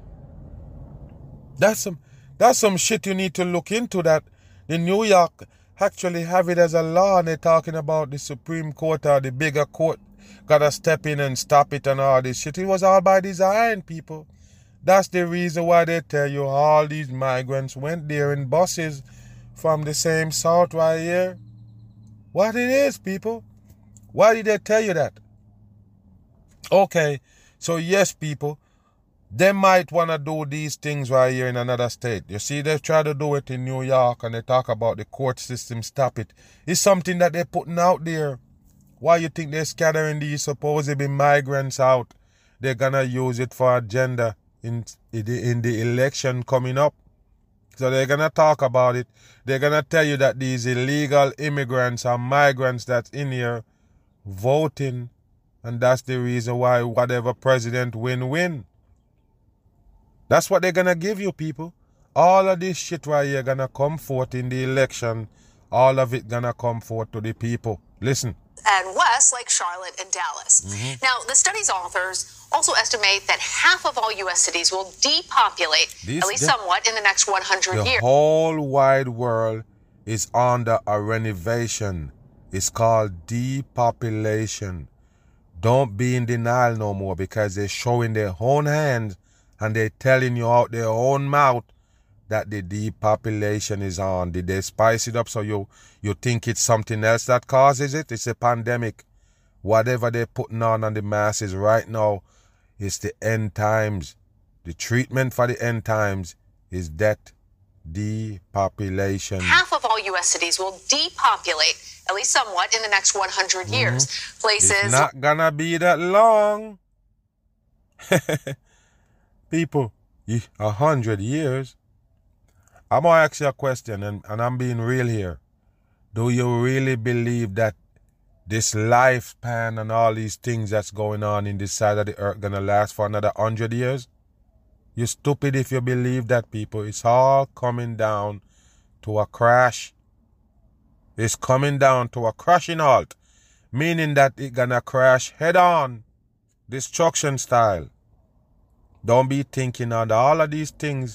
That's some, that's some shit you need to look into, that the New York actually have it as a law, and they're talking about the Supreme Court or the bigger court gotta step in and stop it and all this shit. It was all by design, people. That's the reason why they tell you all these migrants went there in buses from the same salt right here. What it is, people? Why did they tell you that? Okay, so yes, people, they might want to do these things right here in another state. You see, they try to do it in New York and they talk about the court system, stop it. It's something that they're putting out there. Why you think they're scattering these supposedly migrants out? They're going to use it for agenda in, in, the, in the election coming up. So they're going to talk about it. They're going to tell you that these illegal immigrants or migrants that's in here voting, and that's the reason why whatever president win, win. That's what they're going to give you, people. All of this shit right here going to come forth in the election. All of it going to come forth to the people. Listen. And west, like Charlotte and Dallas. Mm-hmm. Now, the study's authors also estimate that half of all U S cities will depopulate, this, at least somewhat, in the next one hundred the years. The whole wide world is under a renovation. It's called depopulation. Don't be in denial no more, because they're showing their own hands and they're telling you out their own mouth that the depopulation is on. Did they spice it up so you, you think it's something else that causes it? It's a pandemic. Whatever they're putting on on the masses right now is the end times. The treatment for the end times is death, depopulation. Half of all U S cities will depopulate, at least somewhat, in the next one hundred years. Mm-hmm. Places... It's not gonna be that long. People, a hundred years. I'm going to ask you a question, and, and I'm being real here. Do you really believe that this lifespan and all these things that's going on in this side of the earth going to last for another hundred years? You're stupid if you believe that, people. It's all coming down to a crash. It's coming down to a crashing halt, meaning that it's going to crash head on, destruction style. Don't be thinking that all of these things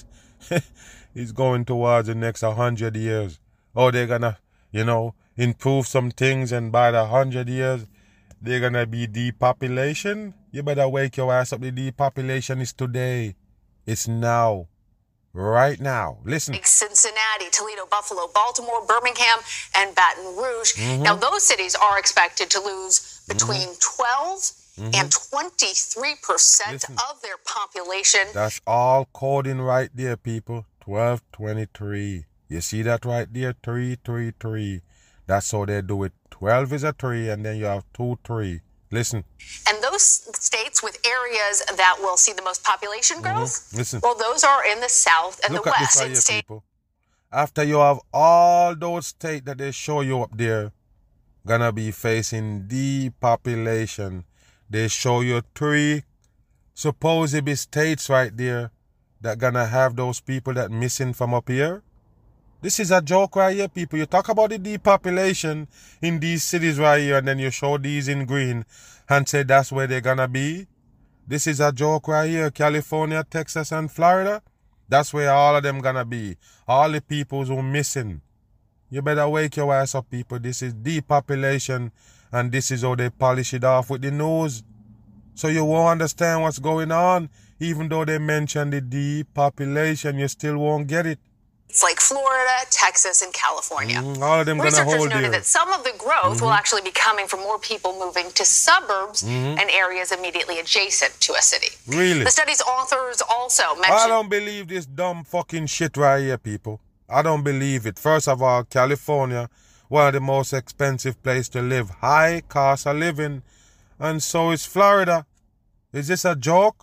is going towards the next hundred years. Oh, they're going to, you know, improve some things, and by the hundred years, they're going to be depopulation. You better wake your ass up. The depopulation is today. It's now. Right now. Listen. Cincinnati, Toledo, Buffalo, Baltimore, Birmingham, and Baton Rouge. Mm-hmm. Now, those cities are expected to lose between mm-hmm. twelve mm-hmm. and twenty-three percent Listen. Of their population. That's all coding right there, people. twelve, twenty-three. You see that right there? three, three, three. That's how they do it. twelve is a three, and then you have two, three. Listen. And those states with areas that will see the most population growth, mm-hmm. Listen. Well, those are in the South and Look the at West. This right here, state- people. After you have all those states that they show you up there, gonna be facing depopulation. They show you three supposedly states right there that gonna have those people that missing from up here. This is a joke right here, people. You talk about the depopulation in these cities right here, and then you show these in green and say that's where they're gonna be. This is a joke right here. California, Texas, and Florida. That's where all of them gonna be. All the people who are missing. You better wake your ass up, people. This is depopulation, and this is how they polish it off with the news. So you won't understand what's going on. Even though they mention the depopulation, you still won't get it. It's like Florida, Texas, and California. Mm, all of them Researchers gonna hold noted there. that some of the growth mm-hmm. will actually be coming from more people moving to suburbs mm-hmm. and areas immediately adjacent to a city. Really? The study's authors also mentioned... I don't believe this dumb fucking shit right here, people. I don't believe it. First of all, California, one of the most expensive places to live. High cost of living. And so is Florida. Is this a joke?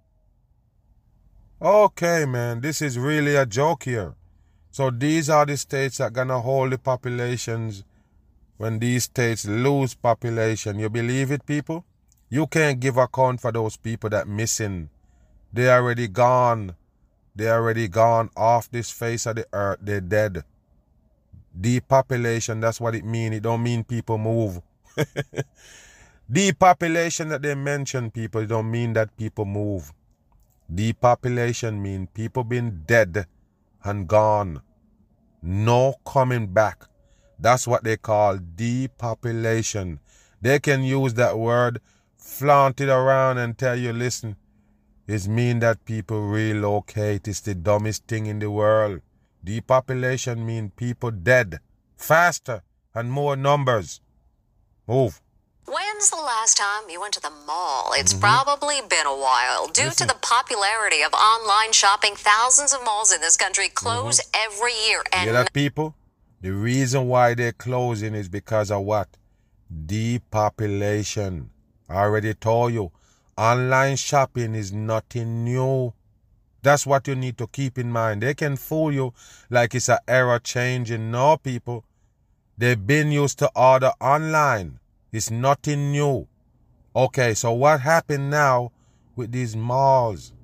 Okay, man. This is really a joke here. So these are the states that are going to hold the populations when these states lose population. You believe it, people? You can't give account for those people that missing. They already gone. They already gone off this face of the earth. They're dead. Depopulation, that's what it means. It don't mean people move. Depopulation that they mention, people, it don't mean that people move. Depopulation mean people being dead and gone. No coming back. That's what they call depopulation. They can use that word, flaunt it around and tell you, listen, it mean that people relocate. It's the dumbest thing in the world. Depopulation means people dead, faster and more numbers. Move. When's the last time you went to the mall? It's Mhm. probably been a while. Due Listen. to the popularity of online shopping, thousands of malls in this country close every year. You And hear that, people? The reason why they're closing is because of what? Depopulation. I already told you, online shopping is nothing new. That's what you need to keep in mind. They can fool you like it's an era changing. No, people. They've been used to order online. It's nothing new. Okay, so what happened now with these malls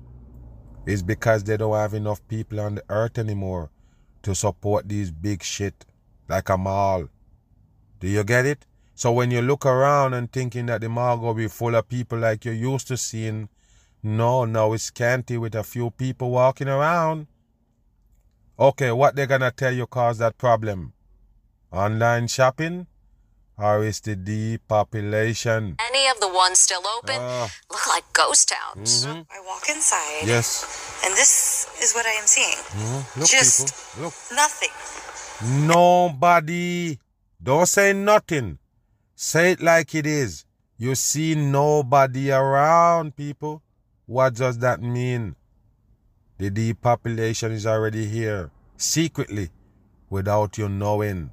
is because they don't have enough people on the earth anymore to support these big shit like a mall. Do you get it? So when you look around and thinking that the mall will be full of people like you're used to seeing, no, no, it's scanty with a few people walking around. Okay, what they're gonna tell you caused that problem? Online shopping? Or is the depopulation? any of the ones still open Ah. look like ghost towns. Mhm. I walk inside. Yes. And this is what I am seeing. Mhm. Look, Just people. Look. nothing. Nobody. Don't say nothing. Say it like it is. You see nobody around, people. What does that mean? The depopulation is already here, secretly, without you knowing.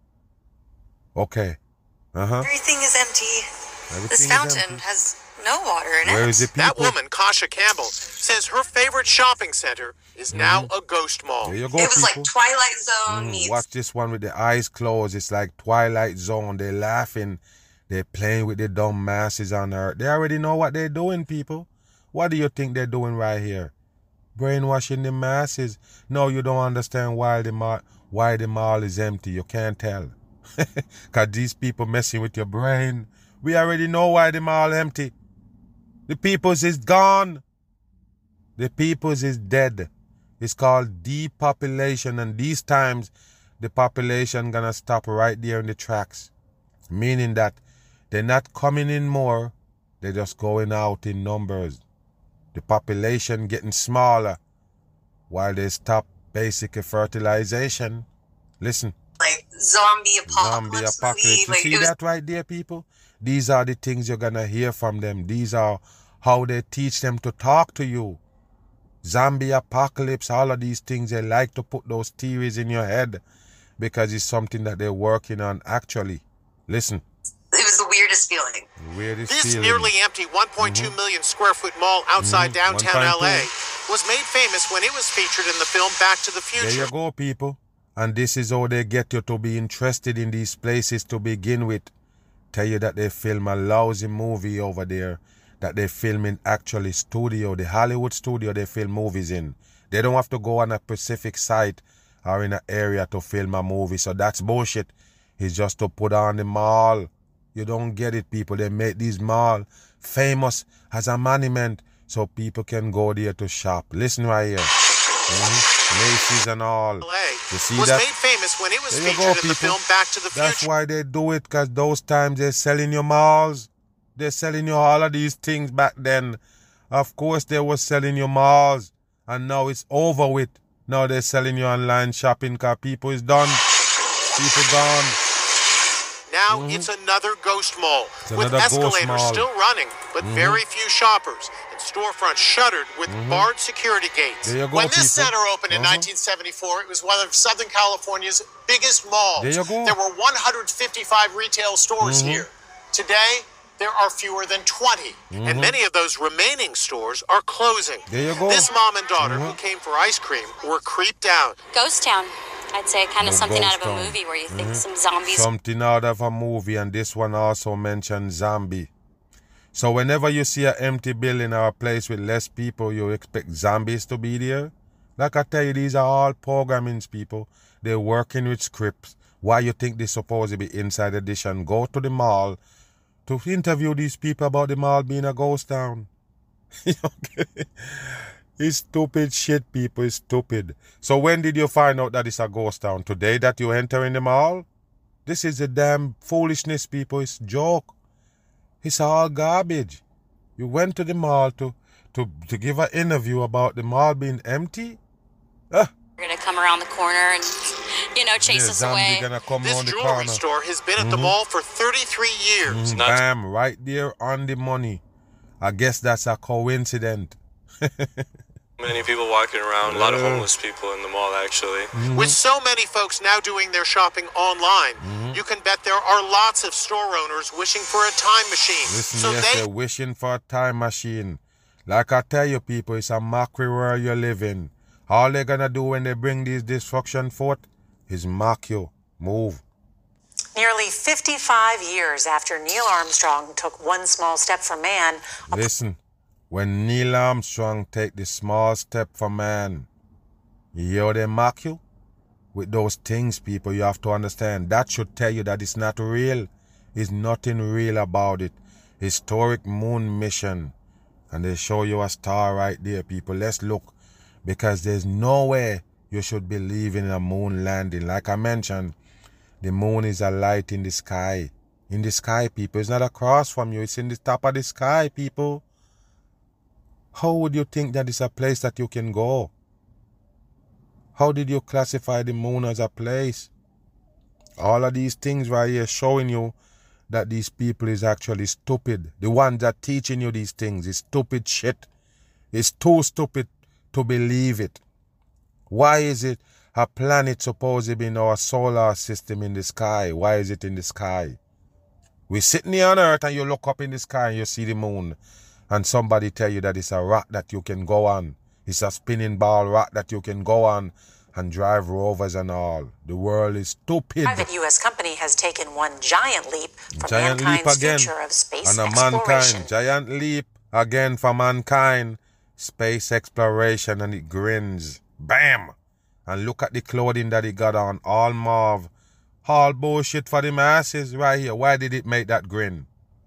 Okay. Uh-huh. Everything is empty. Everything This is fountain empty. has no water in it. Where is the people? That woman, Kasha Campbell, says her favorite shopping center is now a ghost mall. There you go, It was people. like Twilight Zone Mm, meets. watch this one with the eyes closed. It's like Twilight Zone. They're laughing. They're playing with the dumb masses on earth. They already know what they're doing, people. What do you think they're doing right here? Brainwashing the masses. No, you don't understand why the mall, why the mall is empty. You can't tell. Because these people messing with your brain. We already know why the mall empty. The people's is gone. The people's is dead. It's called depopulation, and these times the population gonna stop right there in the tracks. Meaning that they're not coming in more, they're just going out in numbers. The population getting smaller while they stop basic fertilization. Listen. Like zombie apocalypse. Zombie apocalypse. movie. You Like, see it was that right there, people? These are the things you're gonna hear from them. These are how they teach them to talk to you. Zombie apocalypse, all of these things, they like to put those theories in your head because it's something that they're working on actually. Listen. It was the weirdest feeling. Weirdest This feeling. nearly empty one point two million square foot mall outside Mhm. downtown one point two. L A was made famous when it was featured in the film Back to the There Future. you go, people. And this is how they get you to be interested in these places to begin with. Tell you that they film a lousy movie over there, that they film in actually studio, the Hollywood studio they film movies in. They don't have to go on a specific site or in an area to film a movie. So that's bullshit. It's just to put on the mall. You don't get it, people. They make these mall famous as a monument so people can go there to shop. Listen right here. Mm-hmm. Macy's and all. You see was that? made famous when it was There you featured go, in the people. film Back to the That's Future. why they do it, because those times they're selling you malls. They're selling you all of these things back then. Of course they were selling you malls. And now it's over with. Now they're selling you online shopping because people is done. People gone. Now it's another ghost mall It's with another ghost escalators mall. still running, but Mhm. very few shoppers and storefronts shuttered with barred security gates. There you go, when this people. center opened in Uh-huh. nineteen seventy-four, it was one of Southern California's biggest malls. There you go. There were one hundred fifty-five retail stores Mhm. here. Today, there are fewer than twenty, and Mhm. many of those remaining stores are closing. There you go. This mom and daughter who Mhm. came for ice cream were creeped out. Ghost Town. I'd say kind of No something out of ghost a town. movie where you think Mhm. some zombies. Something out of a movie, and this one also mentioned zombie. So whenever you see an empty building or a place with less people, you expect zombies to be there. Like I tell you, these are all programmings, people. They're working with scripts. Why you think they're supposed to be inside edition? Go to the mall to interview these people about the mall being a ghost town. Okay. It's stupid shit, people. It's stupid. So when did you find out that it's a ghost town? Today that you enter in the mall? This is a damn foolishness, people. It's joke. It's all garbage. You went to the mall to, to, to give an interview about the mall being empty? Ah. Gonna come around the corner and, you know, chase Yeah, us zombie away. gonna come This round the jewelry corner. store has been at the Mhm. mall for thirty-three years. Mhm, Bam, right there on the money. I guess that's a coincidence. Many people walking around, a lot of Yeah. homeless people in the mall, actually. Mhm. With so many folks now doing their shopping online, Mhm. you can bet there are lots of store owners wishing for a time machine. Listen, so yes, they they're wishing for a time machine. Like I tell you, people, it's a mockery where you're living. All they're gonna do when they bring these destruction forth is mock you. Move. Nearly fifty-five years after Neil Armstrong took one small step for man, Listen, when Neil Armstrong take the small step for man, you hear they mock you? With those things, people, you have to understand. That should tell you that it's not real. There's nothing real about it. Historic moon mission. And they show you a star right there, people. Let's look. Because there's no way you should believe in a moon landing. Like I mentioned, the moon is a light in the sky. In the sky, people. It's not across from you. It's in the top of the sky, people. How would you think that it's a place that you can go? How did you classify the moon as a place? All of these things right here showing you that these people is actually stupid. The ones that teaching you these things is stupid shit. It's too stupid to believe it. Why is it a planet supposed to be in our solar system in the sky? Why is it in the sky? We're sitting here on Earth and you look up in the sky and you see the moon. And somebody tell you that it's a rock that you can go on. It's a spinning ball rock that you can go on and drive rovers and all. The world is stupid. private U S company has taken one giant leap for Giant leap mankind's again. future of space And a exploration. mankind. Giant leap again for mankind. Space exploration, and it grins. Bam! And look at the clothing that he got on. All mauve. All bullshit for the masses right here. Why did it make that grin?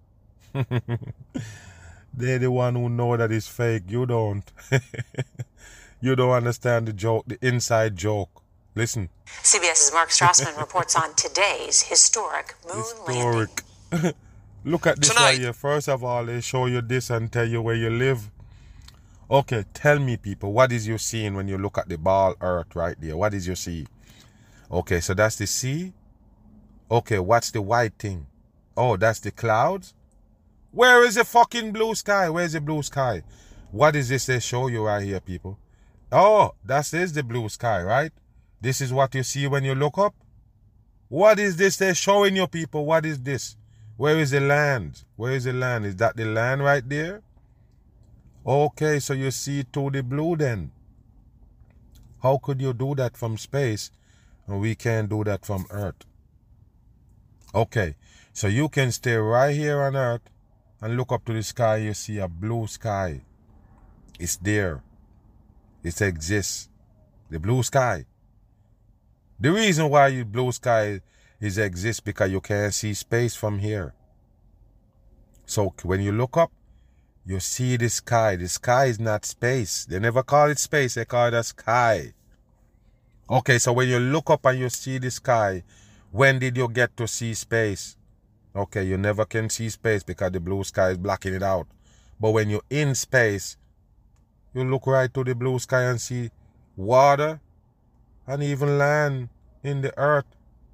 They're the one who know that it's fake. You don't. You don't understand the joke, the inside joke. Listen. CBS's Mark Strassman reports on today's historic moon landing. Historic. Look at this Tonight. right here. First of all, they show you this and tell you where you live. Okay, tell me, people, what is you seeing when you look at the ball earth right there? What is you see? Okay, so that's the sea. Okay, what's the white thing? Oh, that's the clouds. Where is the fucking blue sky? Where's the blue sky? What is this they show you right here, people? Oh, that is the blue sky, right? This is what you see when you look up. What is this they're showing you, people? What is this? Where is the land? Where is the land? Is that the land right there? Okay, so you see to the blue then. How could you do that from space and we can't do that from Earth? Okay, so you can stay right here on Earth and look up to the sky. You see a blue sky. It's there. It exists. The blue sky. The reason why you blue sky is exists because you can't see space from here. So when you look up, you see the sky. The sky is not space. They never call it space. They call it a sky. Okay, so when you look up and you see the sky, when did you get to see space? Okay, you never can see space because the blue sky is blocking it out. But when you're in space, you look right to the blue sky and see water and even land in the earth.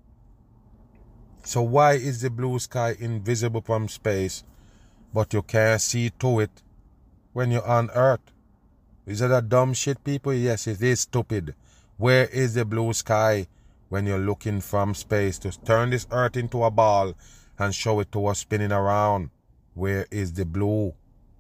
So why is the blue sky invisible from space, but you can't see to it when you're on Earth? Is that a dumb shit, people? Yes, it is stupid. Where is the blue sky when you're looking from space to turn this Earth into a ball and show it to us spinning around? Where is the blue?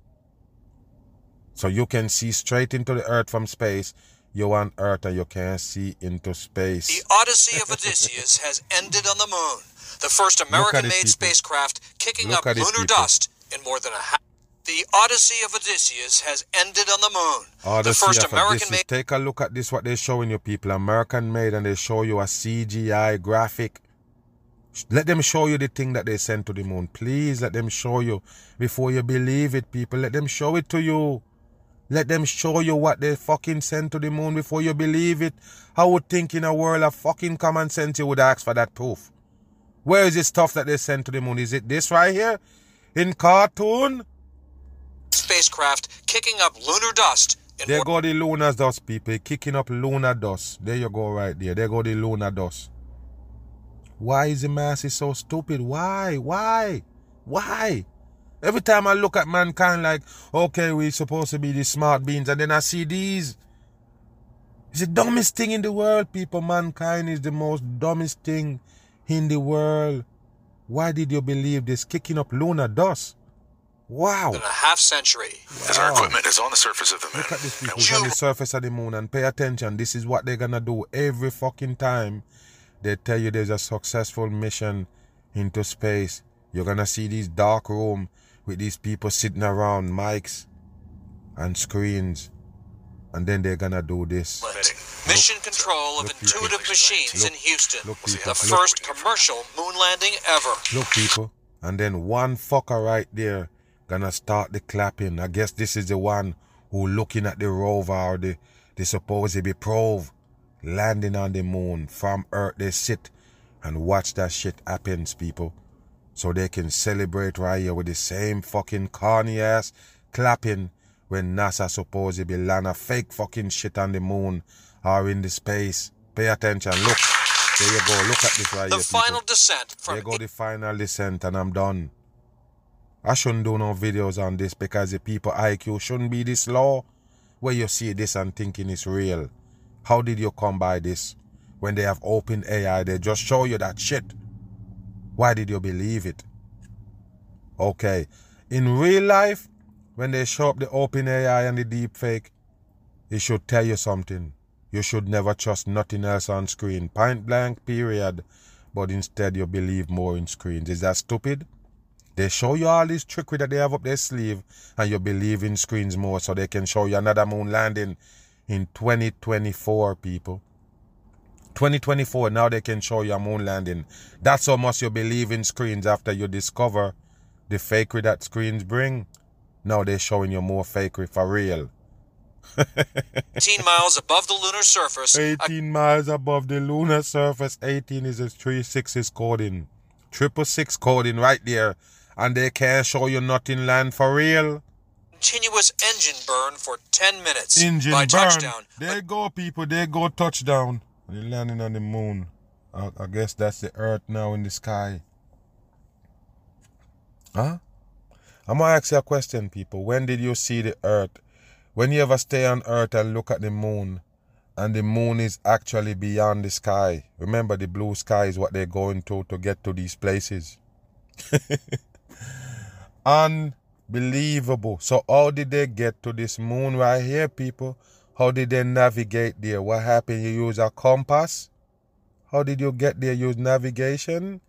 So you can see straight into the Earth from space. You're on Earth and you can't see into space. The Odyssey of Odysseus has ended on the moon. The first American-made spacecraft kicking Look up at it, lunar people. dust in more than a half. The Odyssey of Odysseus has ended on the moon. Oh, the first Odyssey. American-made... Take a look at this, what they're showing you, people. American-made, and they show you a C G I graphic. Let them show you the thing that they sent to the moon. Please let them show you before you believe it, people. Let them show it to you. Let them show you what they fucking sent to the moon before you believe it. I would think in a world of fucking common sense you would ask for that proof. Where is the stuff that they sent to the moon? Is it this right here? In cartoon? spacecraft kicking up lunar dust in There go the lunar dust, people. Kicking up lunar dust. There you go right there. There go the lunar dust. Why is the masses so stupid? Why? Why? Why? Every time I look at mankind like, okay, we're supposed to be the smart beings, and then I see these. It's the dumbest thing in the world, people. Mankind is the most dumbest thing in the world. Why did you believe this? Kicking up lunar dust. Wow. a half century. Wow. As our equipment is on the surface of the moon. Look at these people who's on the surface of the moon, and pay attention. This is what they're going to do every fucking time they tell you there's a successful mission into space. You're going to see these dark room with these people sitting around mics and screens. And then they're going to do this. Mission Look, control of look, Intuitive look, Machines look, in Houston. look, people, the look. first commercial moon landing ever. Look, people. And then one fucker right there gonna start the clapping. I guess this is the one who looking at the rover or the, the supposed be probe landing on the moon. From Earth they sit and watch that shit happens, people. So they can celebrate right here with the same fucking corny ass clapping when NASA supposed to be land a fake fucking shit on the moon or in the space. Pay attention. Look. There you go. Look at this right the here, final people. descent from There go the final descent, and I'm done. I shouldn't do no videos on this because the people I Q shouldn't be this low. Where you see this and thinking it's real. How did you come by this? When they have open A I, they just show you that shit. Why did you believe it? Okay. In real life, when they show up the open A I and the deep fake, it should tell you something. You should never trust nothing else on screen. Point blank, period. But instead you believe more in screens. Is that stupid? They show you all this trickery that they have up their sleeve and you believe in screens more so they can show you another moon landing in twenty twenty-four, people. twenty twenty-four, now they can show you a moon landing. That's how much you believe in screens after you discover the fakery that screens bring. Now they're showing you more fakery for real. eighteen miles above the lunar surface. eighteen miles above the lunar surface. eighteen is a three sixes coding. Triple six coding right there. And they can't show you nothing land for real. Continuous engine burn for ten minutes. Engine by burn. touchdown. There go, people. There go touchdown. They're landing on the moon. I, I guess that's the Earth now in the sky. Huh? I'm going to ask you a question, people. When did you see the Earth? When you ever stay on Earth and look at the moon, and the moon is actually beyond the sky. Remember, the blue sky is what they're going to to get to these places. Unbelievable. So how did they get to this moon right here, people? How did they navigate there? What happened? You use a compass? How did you get there? Use navigation?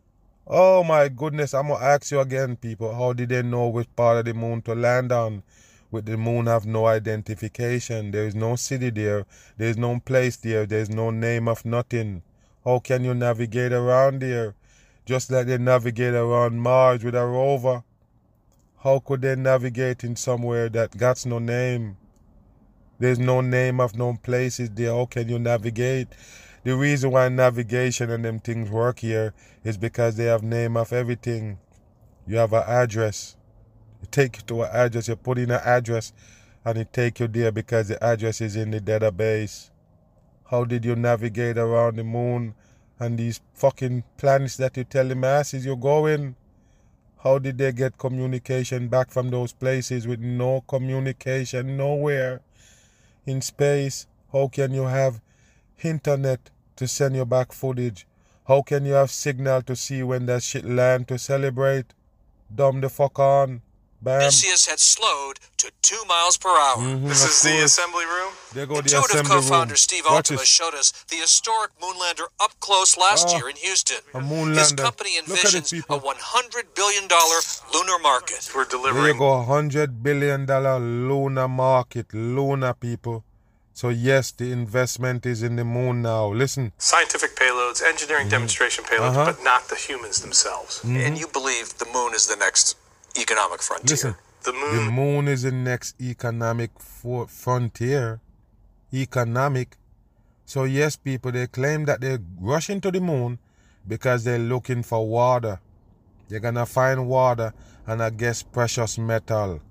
Oh my goodness, I'm going to ask you again, people. How did they know which part of the moon to land on? With the moon have no identification. There is no city there. There is no place there. There is no name of nothing. How can you navigate around there? Just like they navigate around Mars with a rover. How could they navigate in somewhere that got no name? There's no name of no places there. How can you navigate? The reason why navigation and them things work here is because they have name of everything. You have an address. You take you to an address, you put in an address, and it take you there because the address is in the database. How did you navigate around the moon and these fucking planets that you tell the masses you're going? How did they get communication back from those places with no communication nowhere in space? How can you have internet to send you back footage? How can you have signal to see when that shit land to celebrate? Dumb the fuck on. Bam. Odysseus had slowed to two miles per hour. Mm-hmm, this is the assembly room? There go the Intuitive assembly co-founder room. Steve Watch Altima this. showed us the historic moonlander up close last Oh, year in Houston. a moonlander. His company Look at it, envisions people. a one hundred billion dollars lunar market. We're There you delivering. go, one hundred billion dollars lunar market. Lunar, people. So yes, the investment is in the moon now. Listen. Scientific payloads, engineering demonstration payloads, Uh-huh. but not the humans themselves. And you believe the moon is the next economic frontier. Listen. The moon. The moon is the next economic for frontier. Economic. So yes, people, they claim that they're rushing to the moon because they're looking for water. They're going to find water and I guess precious metal.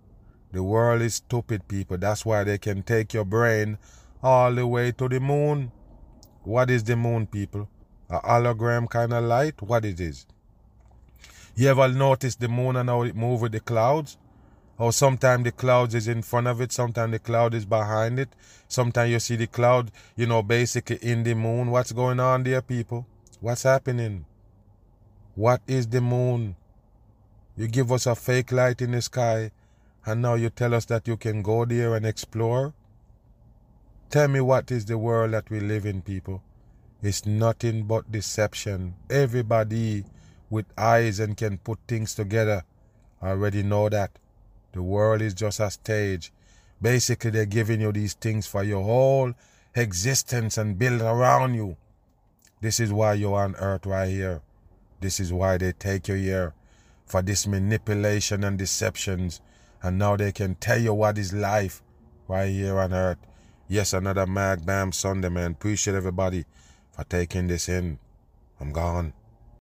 The world is stupid, people. That's why they can take your brain all the way to the moon. What is the moon, people? A hologram kind of light? What it is? You ever notice the moon and how it moves with the clouds? How sometimes the clouds is in front of it, sometimes the cloud is behind it. Sometimes you see the cloud, you know, basically in the moon. What's going on there, people? What's happening? What is the moon? You give us a fake light in the sky, and now you tell us that you can go there and explore? Tell me, what is the world that we live in, people? It's nothing but deception. Everybody with eyes and can put things together already know that. The world is just a stage. Basically, they're giving you these things for your whole existence and build around you. This is why you're on earth right here. This is why they take you here. For this manipulation and deceptions. And now they can tell you what is life right here on earth. Yes, another Mag Bam Sunday, man. Appreciate everybody for taking this in. I'm gone.